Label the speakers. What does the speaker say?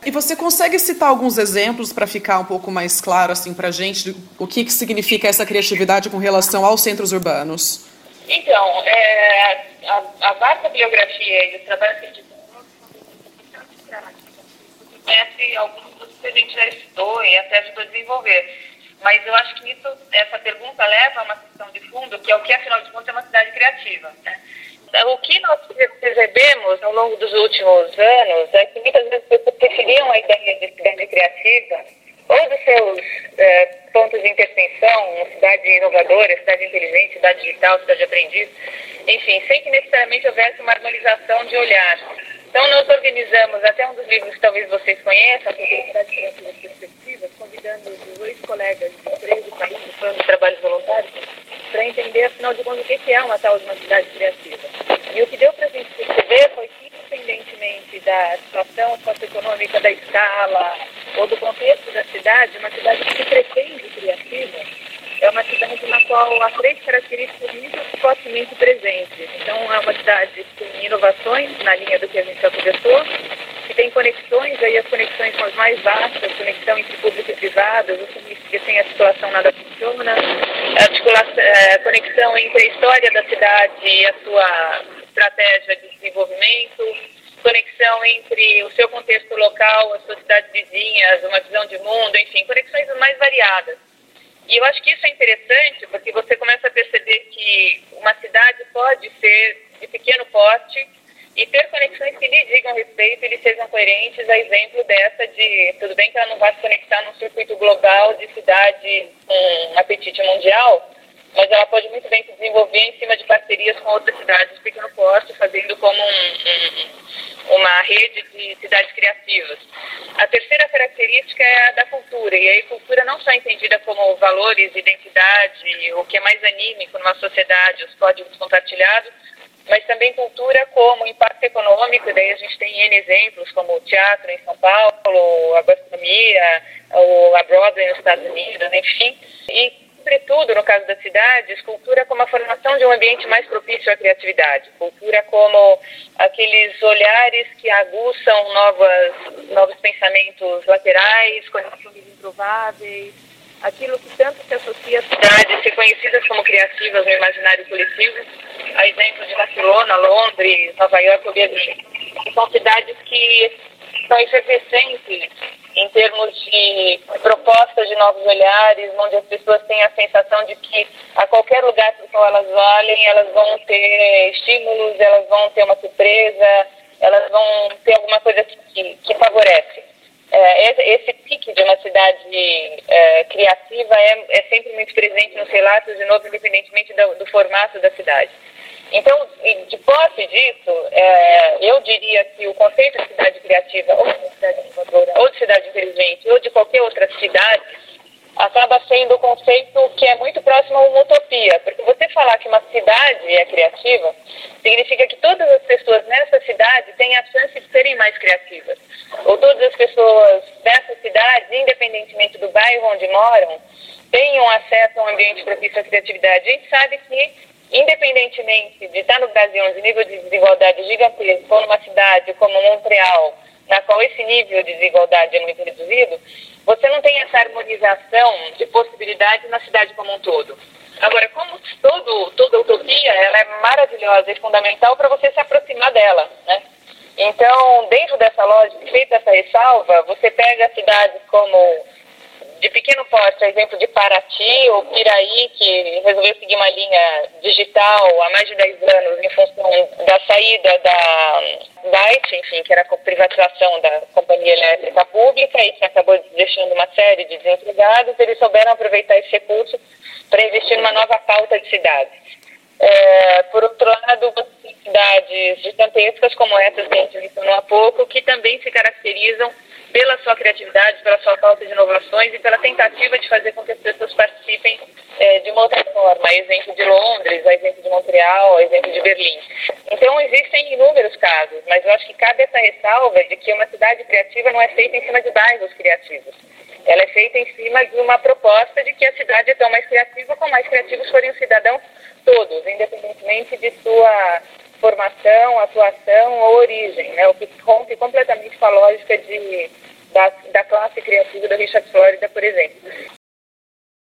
Speaker 1: E você consegue citar alguns exemplos para ficar um pouco mais claro assim, para a gente o que significa essa criatividade com relação aos centros urbanos?
Speaker 2: Então, a vasta bibliografia e os trabalhos que a gente conhece alguns dos que a gente já estudou e até ajudou a desenvolver. Mas eu acho que essa pergunta leva a uma questão de fundo, que é o que, afinal de contas, é uma cidade criativa, né? O que nós percebemos ao longo dos últimos anos é que muitas vezes as pessoas preferiam a ideia de cidade criativa ou dos seus pontos de interseção, cidade inovadora, cidade inteligente, cidade digital, cidade aprendiz, enfim, sem que necessariamente houvesse uma harmonização de olhar. Então, nós organizamos até um dos livros que talvez vocês conheçam, que é a Cidade Criativa e Perspectivas, convidando os 8 colegas de 13 países do Plano de Trabalhos Voluntários para entender, afinal de contas, o que é uma tal de uma cidade criativa. E o que deu para a gente perceber foi que, independentemente da situação socioeconômica, da escala ou do contexto da cidade, uma cidade que se pretende criativa é uma cidade na qual há 3 características muito fortemente presentes. Então, é uma cidade que tem inovações, na linha do que a gente já conversou, que tem conexões, aí as conexões são as mais vastas, conexão entre público e privado, que sem a circulação nada funciona, a conexão entre a história da cidade e a sua estratégia de desenvolvimento, conexão entre o seu contexto local, as suas cidades vizinhas, uma visão de mundo, enfim, conexões mais variadas. E eu acho que isso é interessante porque você começa a perceber que uma cidade pode ser de pequeno porte e ter conexões que lhe digam respeito e lhe sejam coerentes, a exemplo dessa de, tudo bem que ela não vai se conectar num circuito global de cidade com apetite mundial, mas ela pode muito bem se desenvolver em cima de parcerias com outras cidades de pequeno porte, fazendo como uma rede de cidades criativas. A terceira característica é a da cultura, e aí cultura não só entendida como valores, identidade, o que é mais anímico numa sociedade, os códigos compartilhados, mas também cultura como impacto econômico, e daí a gente tem N exemplos, como o teatro em São Paulo, a gastronomia, a Broadway nos Estados Unidos, enfim, e sobretudo, no caso das cidades, cultura como a formação de um ambiente mais propício à criatividade. Cultura como aqueles olhares que aguçam novos pensamentos laterais, conexões improváveis, aquilo que tanto se associa às cidades reconhecidas como criativas no imaginário coletivo, a exemplo de Barcelona, Londres, Nova York ou Berlim. São cidades que são efervescentes em termos de propostas de novos olhares, onde as pessoas têm a sensação de que a qualquer lugar para o qual elas olhem, elas vão ter estímulos, elas vão ter uma surpresa, elas vão ter alguma coisa que favorece. Esse pique de uma cidade criativa é sempre muito presente nos relatos, de novo, independentemente do formato da cidade. Então, de posse disso, eu diria que o conceito de cidade criativa, ou de cidade inovadora, ou de cidade inteligente, ou de qualquer outra cidade, acaba sendo um conceito que é muito próximo a uma utopia. Porque você falar que uma cidade é criativa, significa que todas as pessoas nessa cidade têm a chance de serem mais criativas. Ou todas as pessoas dessa cidade, independentemente do bairro onde moram, tenham acesso a um ambiente propício à criatividade. A gente sabe que, independentemente de estar no Brasil, onde o nível de desigualdade é gigantesco, ou numa cidade como Montreal, na qual esse nível de desigualdade é muito reduzido, você não tem essa harmonização de possibilidades na cidade como um todo. Agora, como toda utopia, ela é maravilhosa e fundamental para você se aproximar dela, né? Então, dentro dessa lógica, feita essa ressalva, você pega cidades como de pequeno porte, exemplo de Paraty ou Piraí, que resolveu seguir uma linha digital há mais de 10 anos em função da saída da DAIT, enfim, que era a privatização da companhia elétrica pública e que acabou deixando uma série de desempregados. Eles souberam aproveitar esse recurso para investir numa nova pauta de cidades. Por outro lado, você tem cidades gigantescas como essas que a gente mencionou há pouco, que também se caracterizam pela sua criatividade, pela sua falta de inovações e pela tentativa de fazer com que as pessoas participem de uma outra forma. A exemplo de Londres, a exemplo de Montreal, a exemplo de Berlim. Então, existem inúmeros casos, mas eu acho que cabe essa ressalva de que uma cidade criativa não é feita em cima de bairros criativos. Ela é feita em cima de uma proposta de que a cidade é tão mais criativa como mais criativos forem os cidadãos todos, independentemente de sua formação, atuação ou origem, né? O que rompe completamente com a lógica de da classe criativa da Richard Florida, por exemplo.